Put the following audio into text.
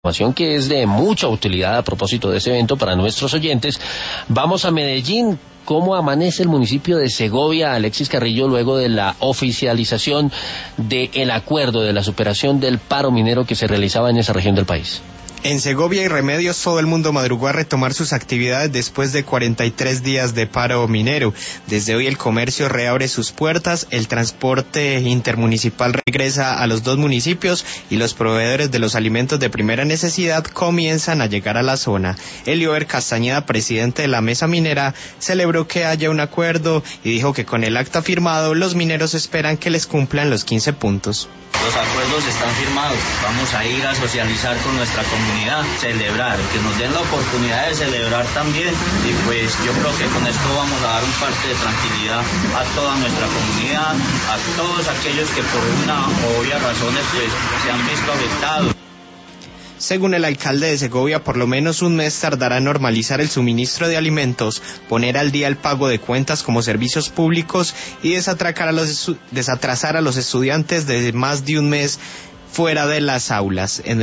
Información que es de mucha utilidad a propósito de ese evento para nuestros oyentes. Vamos a Medellín. ¿Cómo amanece el municipio de Segovia, Alexis Carrillo, luego de la oficialización del acuerdo de la superación del paro minero que se realizaba en esa región del país? En Segovia y Remedios todo el mundo madrugó a retomar sus actividades después de 43 días de paro minero. Desde hoy el comercio reabre sus puertas, el transporte intermunicipal regresa a los dos municipios y los proveedores de los alimentos de primera necesidad comienzan a llegar a la zona. Eliober Castañeda, presidente de la mesa minera, celebró que haya un acuerdo y dijo que con el acta firmado los mineros esperan que les cumplan los 15 puntos. Los acuerdos están firmados, vamos a ir a socializar con nuestra comunidad, celebrar, que nos den la oportunidad de celebrar también, y pues yo creo que con esto vamos a dar un parte de tranquilidad a toda nuestra comunidad, a todos aquellos que por una u obvia razones pues se han visto afectados. Según el alcalde de Segovia, por lo menos un mes tardará en normalizar el suministro de alimentos, poner al día el pago de cuentas como servicios públicos y desatrasar a los estudiantes de más de un mes fuera de las aulas.